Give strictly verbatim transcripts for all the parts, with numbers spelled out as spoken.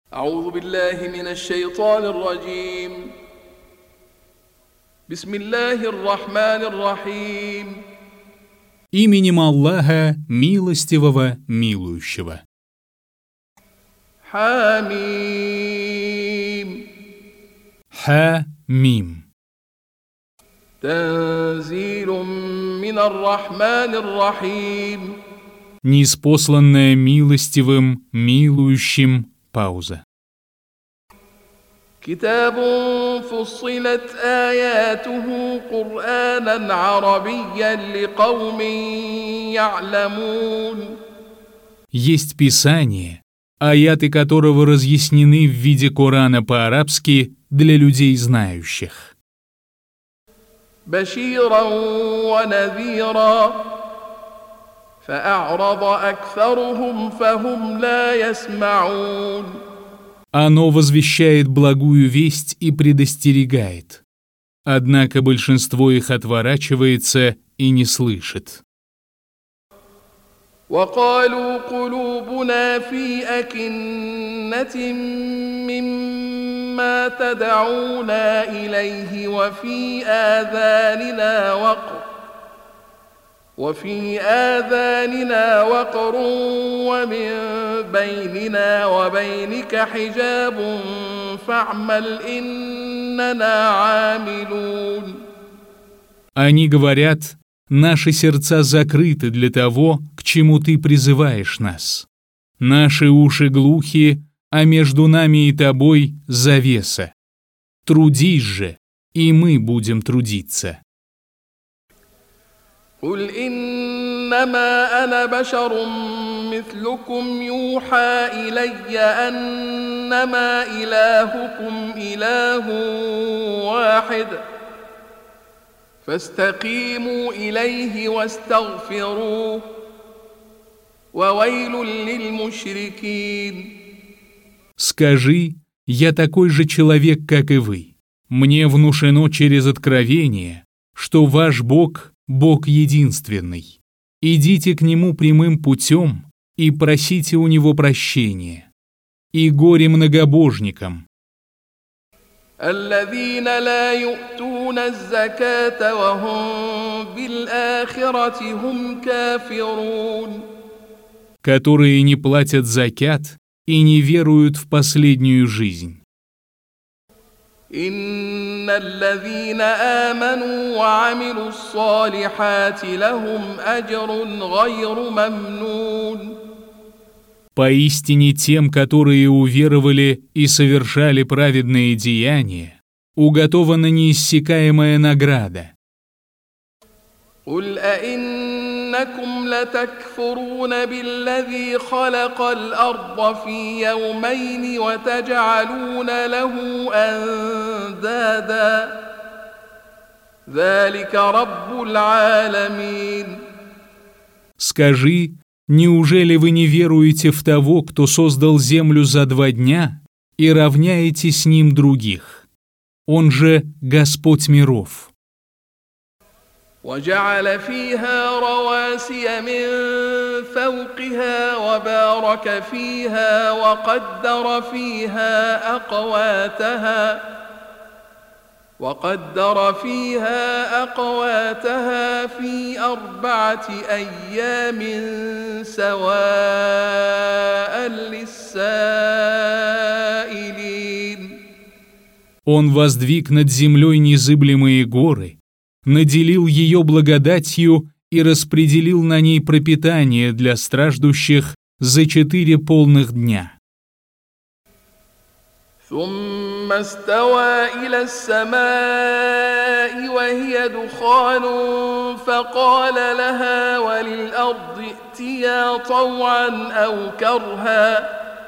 أعوذ بالله من الشيطان الرجيم. بسم الله الرحمن الرحيم. Именем Аллаха, милостивого, милующего. حميم. Ха-мим. تنزيل من الرحمن الرحيم. Ниспосланное милостивым, милующим. Пауза. كتاب فصلت آياته قرآنا عربيا لقوم يعلمون. Есть Писание, аяты которого разъяснены в виде Корана по-арабски для людей знающих. بشيرا ونذيرا فأعرض أكثرهم فهم لا يسمعون. Оно возвещает благую весть и предостерегает. Однако большинство их отворачивается и не слышит. وقالوا قلوبنا في أكنة مما تدعونا إليه وفي آذاننا وقر وفي آذاننا وقر ومن بيننا وبينك حجاب فاعمل إننا عاملون. Они говорят, наши сердца закрыты для того, к чему ты призываешь нас. Наши уши глухи, а между нами и тобой завеса. Трудись же, и мы будем трудиться. قل إنما أنا بشر مثلكم يوحى إلي أنما إلهكم إله واحد فاستقيموا إليه واستغفروه وويل للمشركين. Скажи, я такой же человек, как и вы. Мне внушено через откровение, что ваш Бог — Бог единственный. Идите к Нему прямым путем и просите у Него прощения. И горе многобожникам. الذين لا يؤتون الزكاة وهم بالآخرة هم كافرون. Которые не платят закят и не веруют в последнюю жизнь. إن الذين آمنوا وعملوا الصالحات لهم أجر غير ممنون. Поистине тем, которые уверовали и совершали праведные деяния, уготована неиссякаемая награда. قل أئنكم لتكفرون بالذي خلق الأرض في يومين وتجعلون له أندادا ذلك رب العالمين. Скажи, неужели вы не веруете в того, кто создал землю за два дня, и равняете с ним других? Он же Господь миров. وجعل فيها رواسي من فوقها وبارك فيها وقدر فيها أقواتها وقدر فيها أقواتها في أربعة أيام سواء للسائلين. Он воздвиг над землей незыблемые горы, наделил ее благодатью и распределил на ней пропитание для страждущих за четыре полных дня. ثم استوى إلى السماء وهي دخان فقال لها وللأرض ائتيا طوعا أو كرها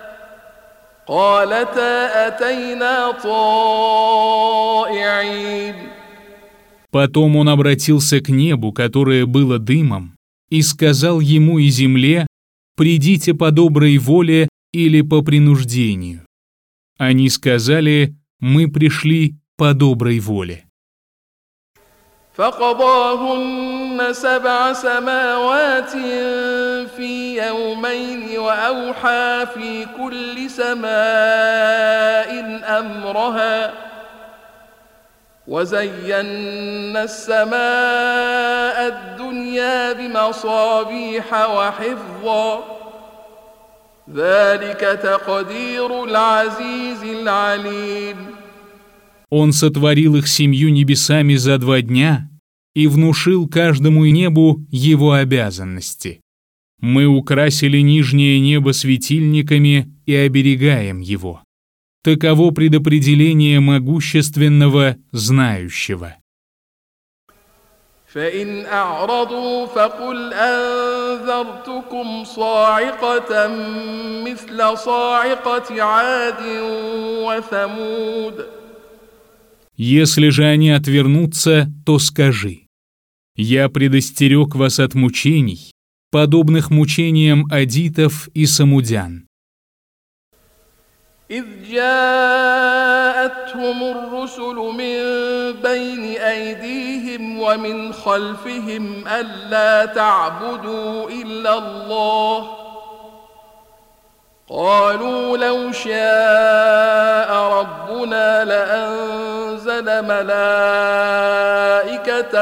قالتا أتينا طائعين. Потом он обратился к небу, которое было дымом, и сказал ему и земле: «Придите по доброй воле или по принуждению». Они сказали: «Мы пришли по доброй воле». فقضاهن سبع سماوات في يومين وأوحى في كل سماء أمرها وزينا السماء الدنيا بمصابيح وحفظا ذلك تقدير العزيز العليم. Он сотворил их семью небесами за два дня и внушил каждому небу его обязанности. Мы украсили нижнее небо светильниками и оберегаем его. Таково предопределение могущественного, знающего. فإن أعرضوا فقل أنذرتكم صاعقة مثل صاعقة عاد وثمود. Если же они отвернутся, то скажи: «Я предостерег вас от мучений, подобных мучениям адитов и самудян». إذ جاءتهم الرسل من بين أيديهم ومن خلفهم ألا تعبدوا إلا الله قالوا لو شاء ربنا لأنزل ملائكة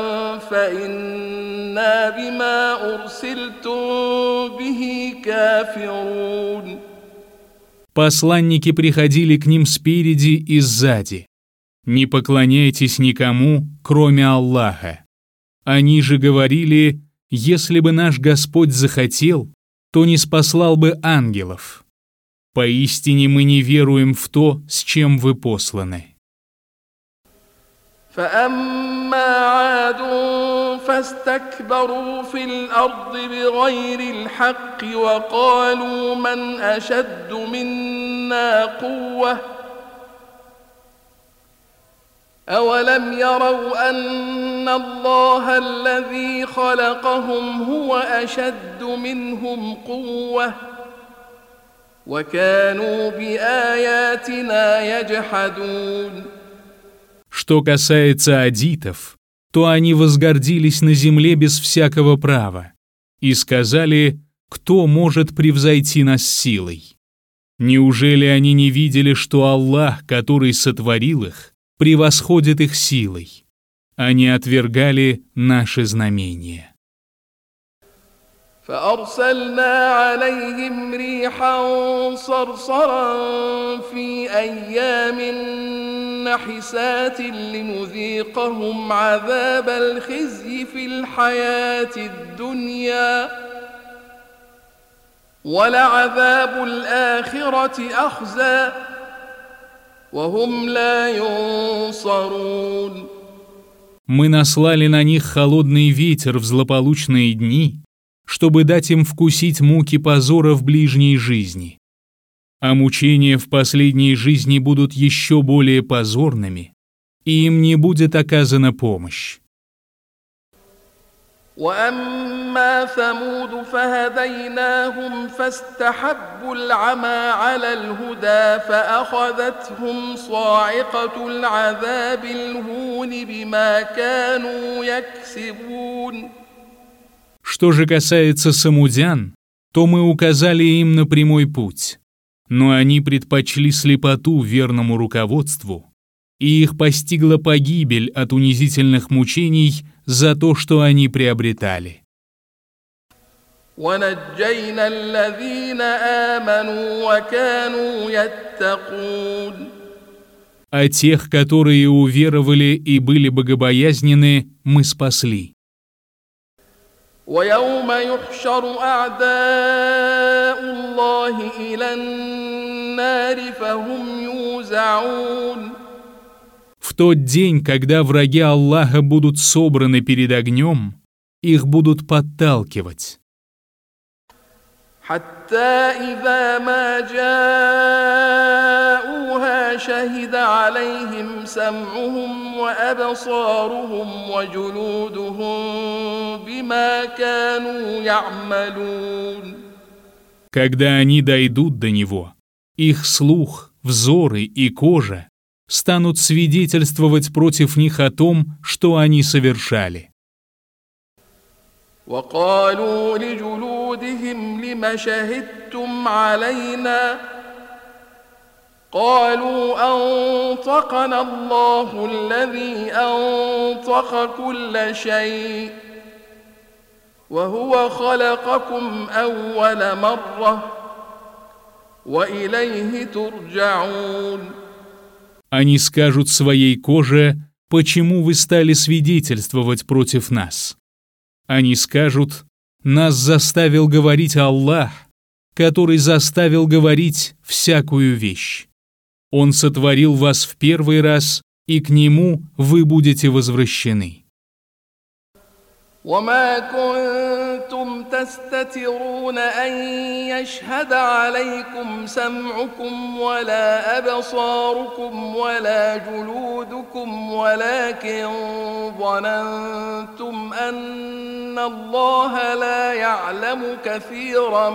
فإنا بما أرسلتم به كافرون. Посланники приходили к ним спереди и сзади. Не поклоняйтесь никому, кроме Аллаха. Они же говорили: если бы наш Господь захотел, то не спаслал бы ангелов. Поистине мы не веруем в то, с чем вы посланы. فأما عاد فاستكبروا في الأرض بغير الحق وقالوا من أشد منا قوة أولم يروا أن الله الذي خلقهم هو أشد منهم قوة وكانوا بآياتنا يجحدون. Что касается адитов, то они возгордились на земле без всякого права и сказали: кто может превзойти нас силой? Неужели они не видели, что Аллах, который сотворил их, превосходит их силой? Они отвергали наши знамения. فأرسلنا عليهم ريحا صرصرا في أيام نحسات لنذيقهم عذاب الخزي في الحياة الدنيا ولعذاب الآخرة أخزى وهم لا ينصرون. Мы наслали на них холодный ветер в злополучные дни, чтобы дать им вкусить муки позора в ближней жизни. А мучения в последней жизни будут еще более позорными, и им не будет оказана помощь. وأما ثمود فهديناهم فاستحبوا العمى على الهدى فأخذتهم صاعقة العذاب الهون بما كانوا يكسبون. Что же касается самудян, то мы указали им на прямой путь, но они предпочли слепоту верному руководству, и их постигла погибель от унизительных мучений за то, что они приобретали. وَنَجَّيْنَا الَّذِينَ آمَنُوا وَكَانُوا يَتَّقُونَ. А тех, которые уверовали и были богобоязненны, мы спасли. ويوم يحشر أعداء الله إلى النار فهم يوزعون. В тот день, когда враги Аллаха будут собраны перед огнем, их будут подталкивать. حتى إذا ما جاءوها شهد عليهم سمعهم وأبصارهم وجلودهم بما كانوا يعملون. Когда они дойдут до него, их слух, взоры и кожа станут свидетельствовать против них о том, что они совершали. وقالوا لجلودهم لم شهدتم علينا قالوا أنطقنا الله الذي أنطق كل شيء وهو خلقكم أول مرة وإليه ترجعون. Они скажут своей коже, почему вы стали свидетельствовать против нас. Они скажут, нас заставил говорить Аллах, который заставил говорить всякую вещь. Он сотворил вас в первый раз, и к Нему вы будете возвращены. وما كنتم تستترون أن يشهد عليكم سمعكم ولا أبصاركم ولا جلودكم ولكن ظننتم أن الله لا يعلم كثيرا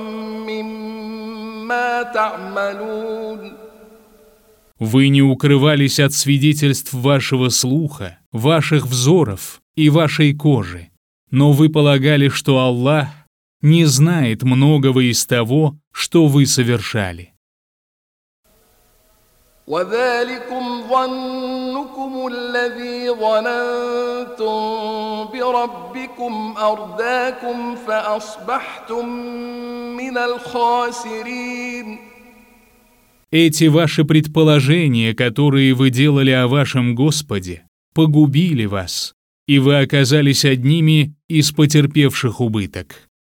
مما تعملون. Вы не укрывались от свидетельств вашего слуха, ваших взоров и вашей кожи, но вы полагали, что Аллах не знает многого из того, что вы совершали. وذلكم ظنكم الذي ظننتم بربكم أرداكم فأصبحتم من الخاسرين. Эти ваши предположения, которые вы делали о вашем Господе, погубили вас, и вы оказались одними из потерпевших убыток.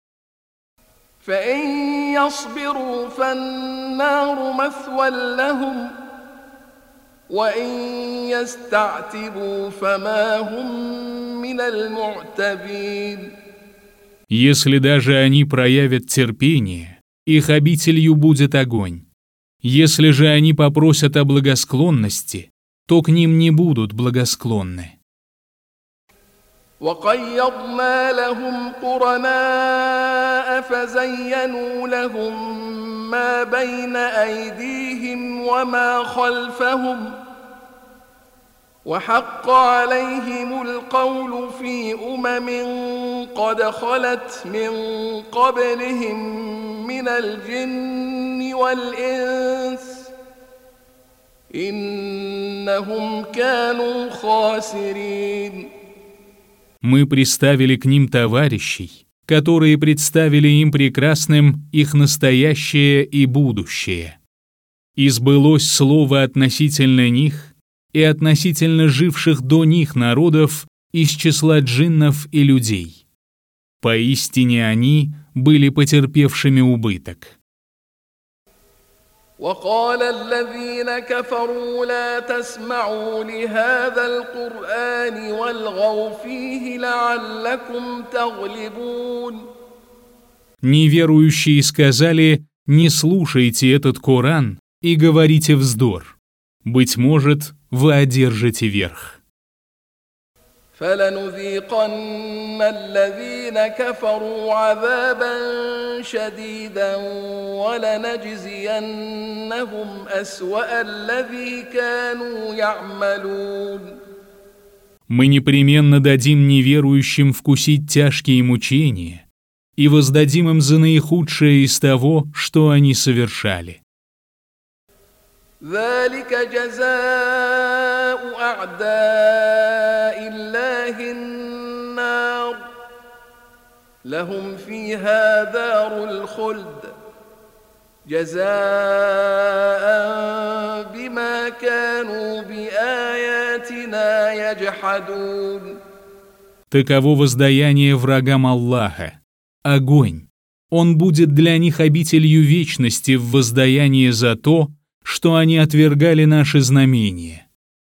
فإن يصبروا فالنار مثوى لهم وإن يستعتبوا فما هم من المعتبين. Если даже они проявят терпение, их обителью будет огонь. Если же они попросят о благосклонности, то к ним не будут благосклонны. وقيضنا لهم قرناء فزينوا لهم ما بين أيديهم وما خلفهم وحق عليهم القول في أمم قد خلت من قبلهم من الجن والإنس إنهم كانوا خاسرين. Мы приставили к ним товарищей, которые представили им прекрасным их настоящее и будущее. И сбылось слово относительно них и относительно живших до них народов из числа джиннов и людей. Поистине они были потерпевшими убыток. وقال الذين كفروا لا تسمعوا لهذا القرآن والغوا فيه لعلكم تغلبون. Неверующие сказали: не слушайте этот Коран и говорите вздор. Быть может, вы одержите верх. فلنذيقن الذين كفروا عذابا شديدا ولنجزينهم أسوأ الذي كانوا يعملون. Мы непременно дадим неверующим вкусить тяжкие мучения и воздадим им за наихудшее из того, что они совершали. ذلك جزاء أعداء الله النار لهم فيها دار الخلد جزاء بما كانوا بآياتنا يجحدون. Таково воздаяние врагам Аллаха. Огонь. Он будет для них обителью вечности в воздаянии за то, что они отвергали наши знамения.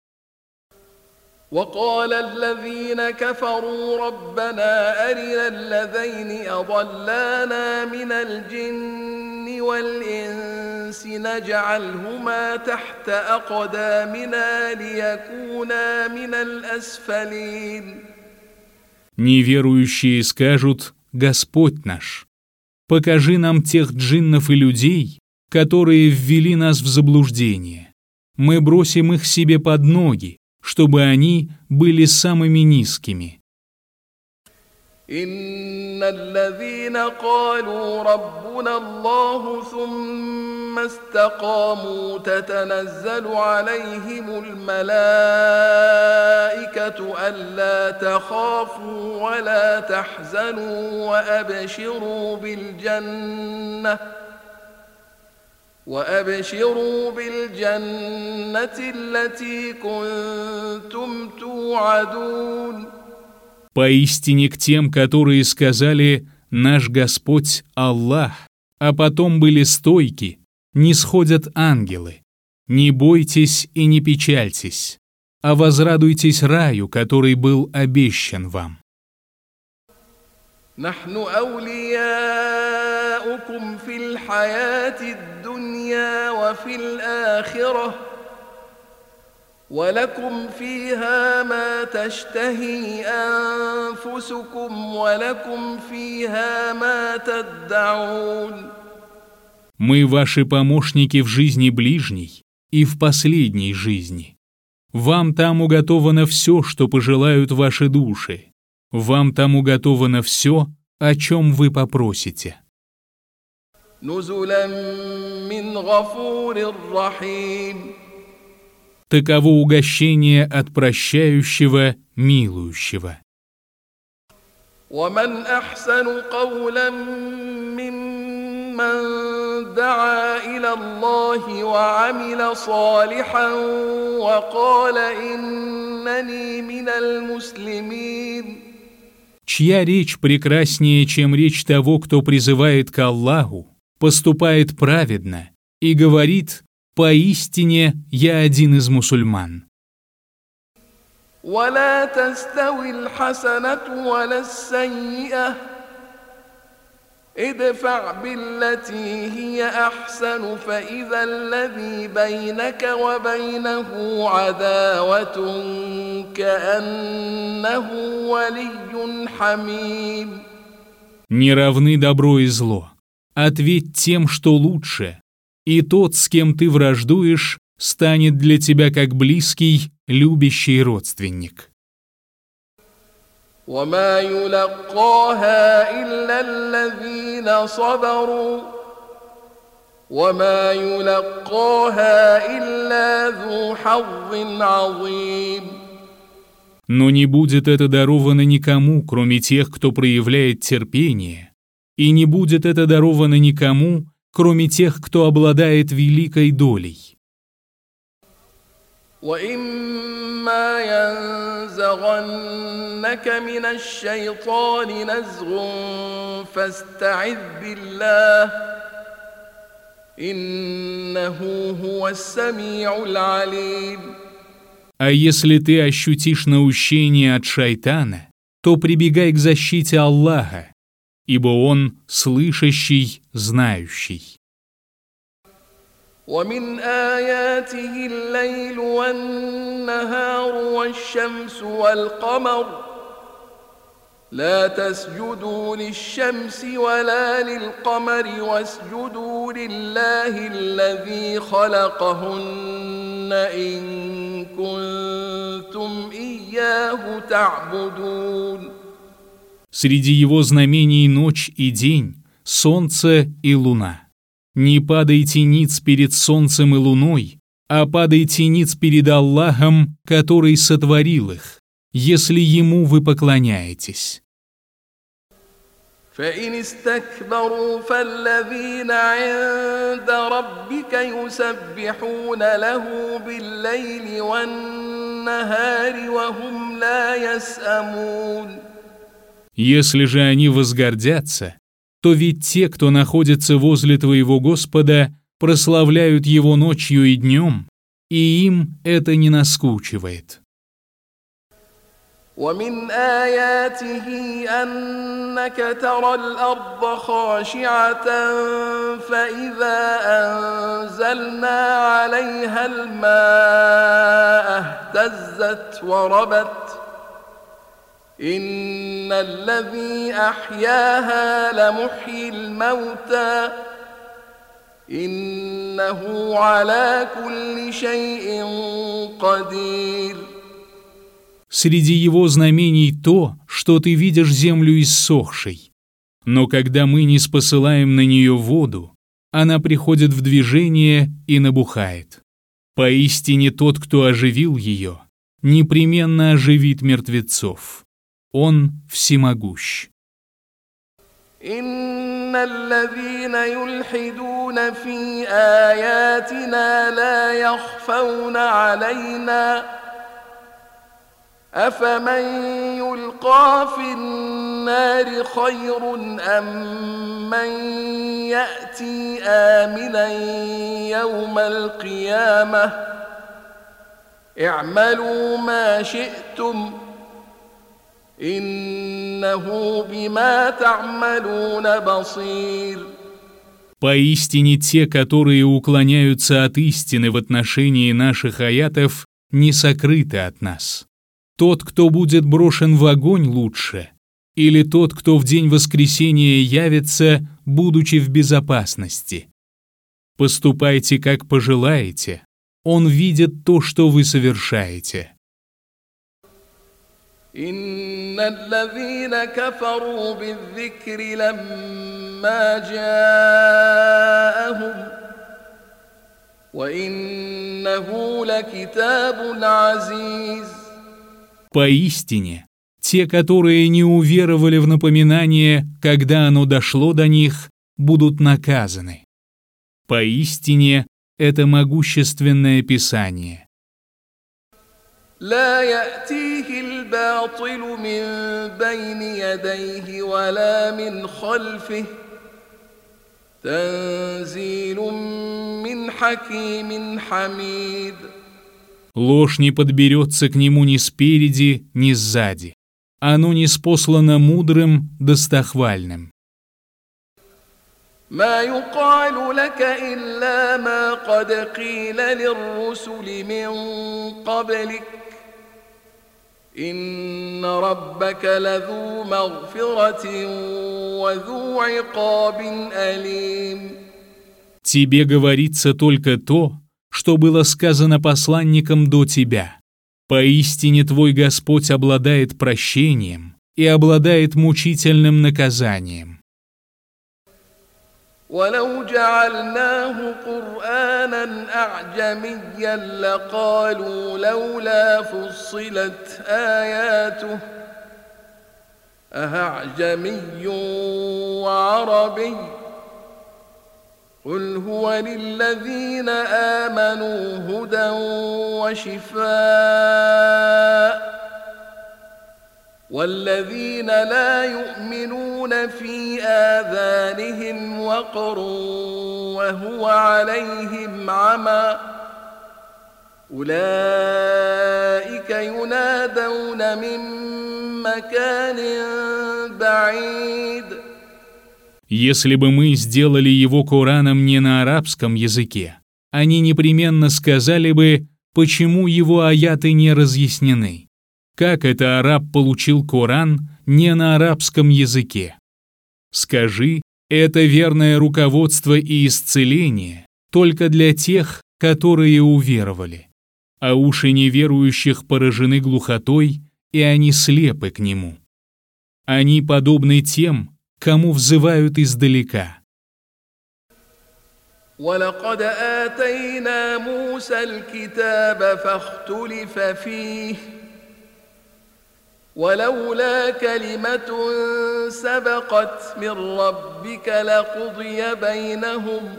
وقال الذين كفروا ربنا أرنا الذين أضلانا من الجن والإنس نجعلهما تحت أقدامنا ليكونا من الأسفلين. Неверующие скажут: Господь наш, покажи нам тех джиннов и людей, которые ввели нас в заблуждение. мы бросим их себе под ноги, чтобы они были самыми низкими. إن الذين قالوا ربنا الله ثم استقاموا تتنزل عليهم الملائكة ألا تخافوا ولا تحزنوا وأبشروا بالجنة وأبشروا بالجنة التي كنتم توعدون. Поистине к тем, которые сказали «Наш Господь Аллах», а потом были стойки, нисходят ангелы. Не бойтесь и не печальтесь, а возрадуйтесь раю, который был обещан вам. نحن أولياؤكم في الحياة الدنيا وفي الآخرة ولكم فيها ما تشتهي أنفسكم ولكم فيها ما تدعون. Мы ваши помощники в жизни ближней и в последней жизни. Вам там уготовано все, что пожелают ваши души. Вам там уготовано все, о чем вы попросите. نزلا من غفور رحيم. Таково угощение от прощающего, милующего. ومن أحسن قولا ممن دعا إلى الله وعمل صالحا وقال إنني من المسلمين. Чья речь прекраснее, чем речь того, кто призывает к Аллаху, поступает праведно и говорит: «Поистине я один из мусульман». ولا تستوي الحسنة ولا السيئة ادفع بالتي هي أحسن فإذا الذي بينك وبينه عداوة كأنه ولي حميم. Не равны добро и зло. Ответь тем, что лучше, и тот, с кем ты враждуешь, станет для тебя как близкий, любящий родственник. وما يلقاها إلا الذين صبروا وما يلقاها إلا ذو حظ عظيم. Но не будет это даровано никому, кроме тех, кто проявляет терпение, и не будет это даровано никому, кроме тех, кто обладает великой долей. وإما ينزغنك من الشيطان نزغ فاستعذ بالله إنه هو السميع العليم. А если ты ощутишь наущение от шайтана, то прибегай к защите Аллаха, ибо Он слышащий, знающий. ومن آياته الليل والنهار والشمس والقمر لا تسجدوا للشمس ولا للقمر واسجدوا لله الذي خلقهن إن كنتم إياه تعبدون. Среди его знамений ночь и день, солнце и луна. Не падайте ниц перед солнцем и луной, а падайте ниц перед Аллахом, который сотворил их, если ему вы поклоняетесь. فإن استكبروا فالذين عند ربك يسبحون له بالليل والنهار وهم لا يسأمون. Если же они возгордятся, то ведь те, кто находится возле твоего Господа, прославляют Его ночью и днем, и им это не наскучивает. ومن آياته أنك ترى الأرض خاشعة فإذا أنزلنا عليها الماء اهتزت وربت إن الذي أحياها لمحيي الموتى إنه على كل شيء قدير. Среди его знамений то, что ты видишь землю иссохшей. Но когда мы не спосылаем на нее воду, она приходит в движение и набухает. Поистине тот, кто оживил ее, непременно оживит мертвецов. Он всемогущ. إن الذين يلحدون في آياتنا لا يخفون علينا أفمن يلقى في النار خير أم من يأتي آمنا يوم القيامة اعملوا ما شئتم إنه بما تعملون بصير. Поистине те, которые уклоняются от истины в отношении наших аятов, не сокрыты от нас. Тот, кто будет брошен в огонь, лучше, или тот, кто в день воскресения явится, будучи в безопасности. Поступайте, как пожелаете, он видит то, что вы совершаете. إن الذين كفروا بالذكر لما جاءهم وإنه لكتاب عزيز. Поистине, те, которые не уверовали в напоминание, когда оно дошло до них, будут наказаны. Поистине, это могущественное Писание. لا يأتيه الباطل من بين يديه ولا من خلفه تنزيل من حكيم حميد. Ложь не подберется к нему ни спереди, ни сзади. Оно ниспослано мудрым, достохвальным. ما يقال لك إلا ما قد قيل للرسل من قبلك إن ربك لذو مغفرة وذو عقاب أليم. Тебе говорится только то, что было сказано посланникам до тебя. Поистине твой Господь обладает прощением и обладает мучительным наказанием. ولو جعلناه قرآنا أعجميا لقالوا لولا فصلت آياته أأعجمي وعربي قل هو للذين آمنوا هدى وشفاء والذين لا يؤمنون في آذانهم وقر وهو عليهم عمى أولئك ينادون من مكان بعيد. Если бы мы сделали его Кораном не на арабском языке, они непременно сказали бы, почему его аяты не разъяснены. Как это араб получил Коран не на арабском языке? Скажи, это верное руководство и исцеление только для тех, которые уверовали. А уши неверующих поражены глухотой, и они слепы к нему. Они подобны тем, кому взывают издалека. وَلَقَدْ آتَيْنَا مُوسَى الْكِتَابَ فَاخْتُلِفَ فِيهِ ولولا كلمة سبقت من ربك لقضي بينهم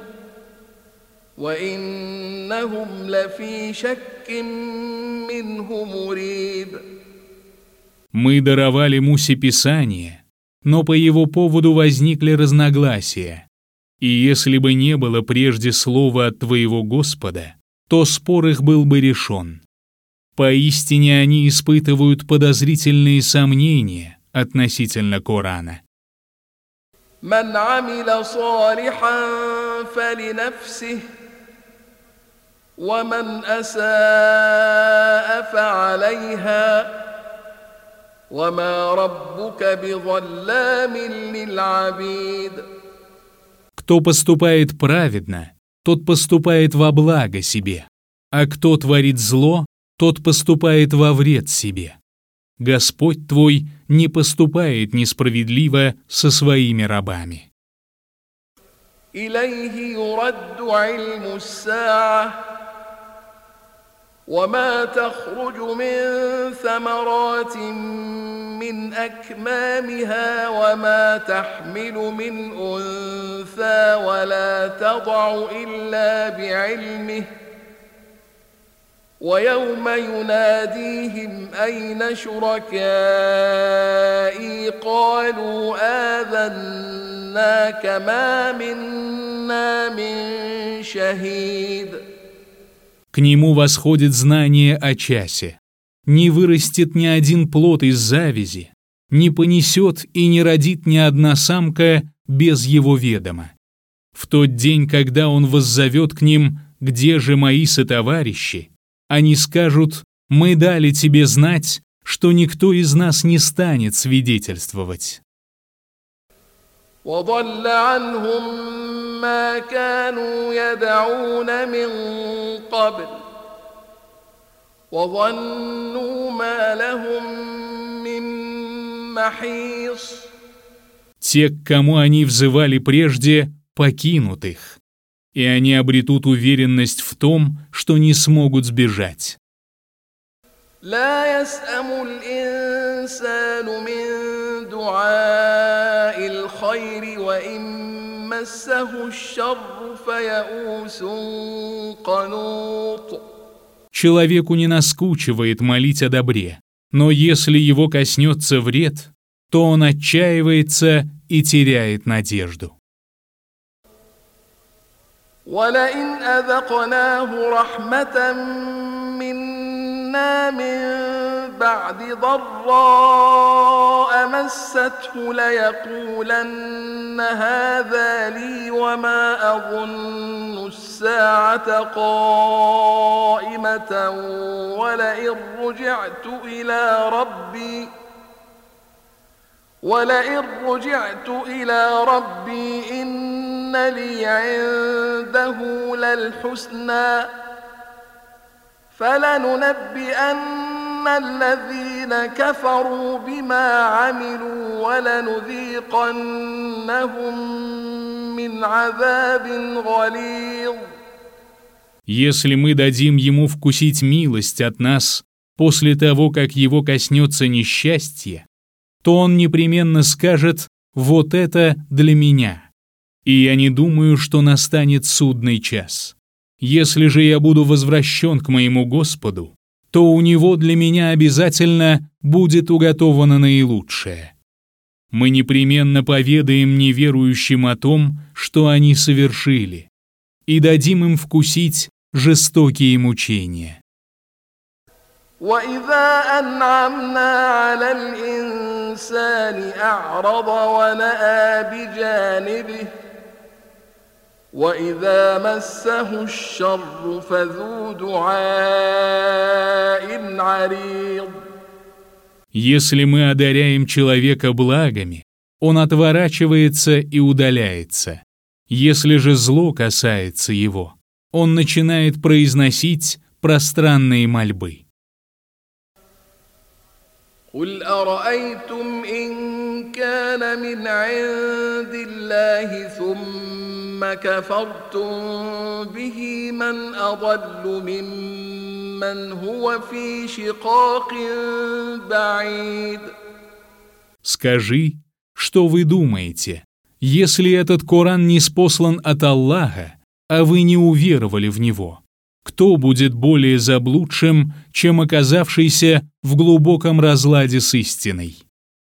وإنهم لفي شك منه مريب. Мы даровали Мусе Писание, но по его поводу возникли разногласия. И если бы не было прежде слова от твоего Господа, то спор их был бы решен. Поистине они испытывают подозрительные сомнения относительно Корана. من عمل صالحا فلنفسه ومن أساء فعليها وما ربك بظلام للعبيد. Кто поступает праведно, тот поступает во благо себе, а кто творит зло, тот поступает во вред себе. Господь твой не поступает несправедливо со своими рабами. إليه يرد علم الساعة وما تخرج من ثمرات من أكمامها وما تحمل من أنثى ولا تضع إلا بعلمه ويوم يناديهم أين شركائي قالوا آذناك ما منا من شهيد. К нему восходит знание о часе. Не вырастет ни один плод из завязи, не понесет и не родит ни одна самка без его ведома. В тот день, когда он воззовет к ним, где же мои сотоварищи, они скажут: мы дали тебе знать, что никто из нас не станет свидетельствовать. وضل عنهم ما كانوا يدعون من قبل وظنوا ما لهم من محيص. Те, к кому они взывали прежде, покинут их, и они обретут уверенность в том, что не смогут сбежать. لا يسأم الإنسان من دعاء الخير وإن مسه الشر فيئوس قنوط. Человеку не наскучивает молить о добре, но если его коснется вред, то он отчаивается и теряет надежду. ولئن أذقناه رحمة منا من بعد ضراء مسته ليقولن هذا لي وما أظن الساعة قائمة ولئن رجعت إلى ربي ولئن رجعت إلى ربي إن لي عنده للحسنى فلننبئن الذين كفروا بما عملوا ولنذيقنهم من عذاب غليظ. Если мы дадим ему вкусить милость от нас после того, как его коснется несчастье, то он непременно скажет: «Вот это для меня». И я не думаю, что настанет судный час. Если же я буду возвращен к моему Господу, то у него для меня обязательно будет уготовано наилучшее. Мы непременно поведаем неверующим о том, что они совершили, и дадим им вкусить жестокие мучения. وإذا أنعمنا على الإنسان أعرض ونأى بجانبه وإذا مسه الشر فذو دعاء عريض. Если мы одаряем человека благами, он отворачивается и удаляется. Если же зло касается его, он начинает произносить пространные мольбы. قل أرأيتم إن كان من عند الله ثم كفرتم به من أضل ممن هو في شقاق بعيد. Скажи, что вы думаете, если этот Коран ниспослан от Аллаха, а вы не уверовали в него? Кто будет более заблудшим, чем оказавшийся в глубоком разладе с истиной?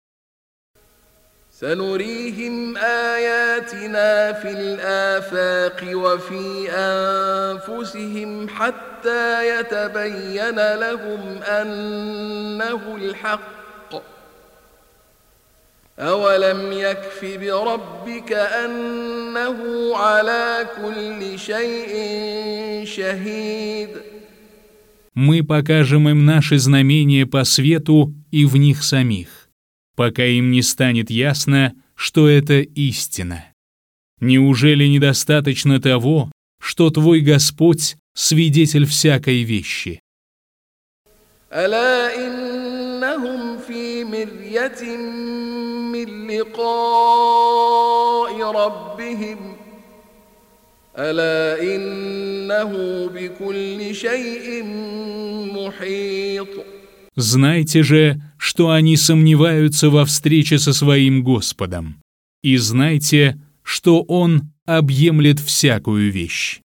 سنريهم آياتنا في الآفاق وفي أنفسهم حتى يتبين لهم أنه الحق أولم يكف بربك أنه على كل شيء شهيد. Мы покажем им наши знамения по свету и в них самих, пока им не станет ясно, что это истина. Неужели недостаточно того, что твой Господь – свидетель всякой вещи. ألا إنهم في مرية من لقاء ربهم ألا إنه بكل شيء محيط. Знайте же, что они сомневаются во встрече со своим Господом, и знайте, что Он объемлет всякую вещь.